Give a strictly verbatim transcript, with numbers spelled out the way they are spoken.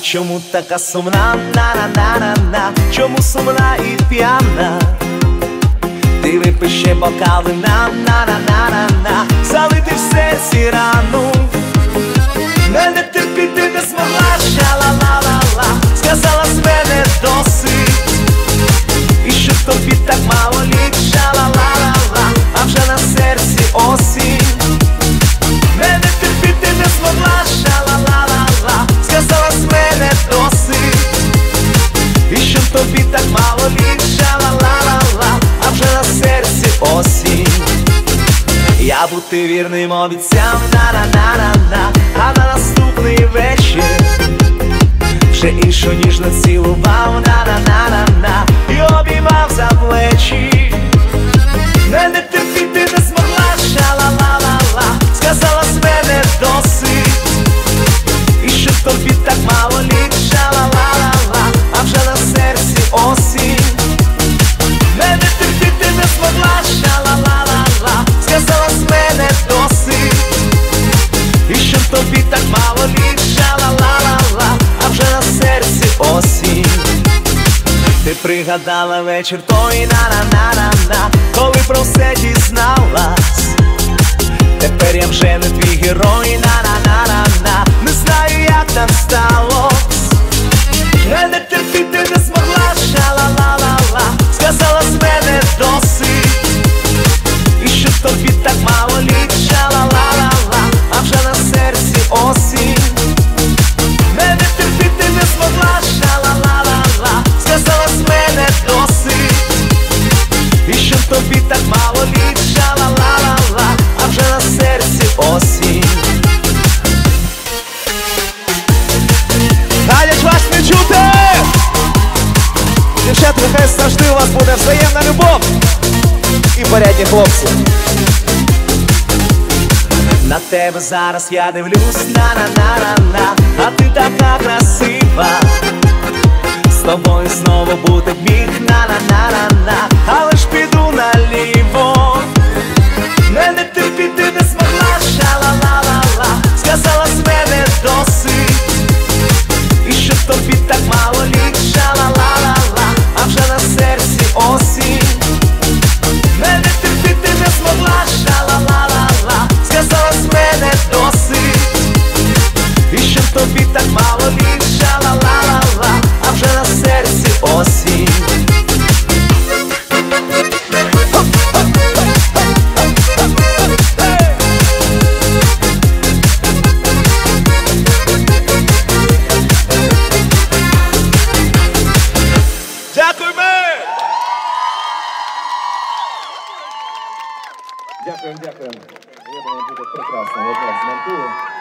чому така сумна, на-на-на-на-на? Чому сумна і п'яна? Ти випий ще бокал вина, на-на-на-на-на. Залити в серці рану. Мене терпіти не змогла, ша-ла-ла-ла-ла. Сказала з мене досить, і що тобі так мало літ, ша-ла-ла-ла-ла. А вже на серці осінь. Мене терпіти не змогла, ша-ла-ла-ла-ла. Сказала з мене досить, і що тобі так мало літ, ша-ла-ла-ла-ла. А вже на серці осінь. Я бути вірним обіцяв, на-на-на-на-на. А на наступний вечір вже іншу ніжно цілував, на-на-на-на-на. І обіймав за плечі. Мене терпіти не змогла, ша-ла-ла-ла-ла. Сказала з мене досить, і що тобі так мало літ, ша-ла-ла-ла-ла. А вже на серці осінь. Мене терпіти не змогла, ша-ла-ла-ла-ла. Сказала з мене досить, і що тобі так мало літ, ша-ла-ла-ла-ла. А вже на серці осінь. Ти пригадала вечір той, на-на-на-на-на, коли про все дізналась. Тепер я вже не твій герой, на-на-на-на-на. Не знаю, як так сталось. Мене терпіти не змогла, ша-ла-ла-ла-ла. Сказала з мене досить, і що тобі так мало літ, ша-ла-ла-ла-ла. А вже на серці осінь. Мене терпіти не змогла, ша-ла-ла-ла-ла. Сказала з мене досить, і що тобі так мало літ, ша-ла-ла-ла-ла. А вже на серці осінь. Надя, вас не чути! Дівчата, нехай завжди у вас буде взаємна любов і порядні хлопці. На тебе зараз я дивлюсь, на-на-на-на-на. А ти така красива, з тобою знову бути міг, на-на-на-на-на. Але ж піду наліво. Мене терпіти не змогла, ша-ла-ла-ла-ла. Сказала з мене досить, і що тобі так мало літ, ша-ла-ла-ла-ла. А вже на серці осінь. Мене терпіти не змогла, ша-ла-ла-ла-ла. Сказала з мене досить, і що тобі так мало літ, ша-ла-ла-ла-ла. А вже на серці осінь. Дякуємо, дякуємо. Я думаю, буде прекрасно. Я змонтую.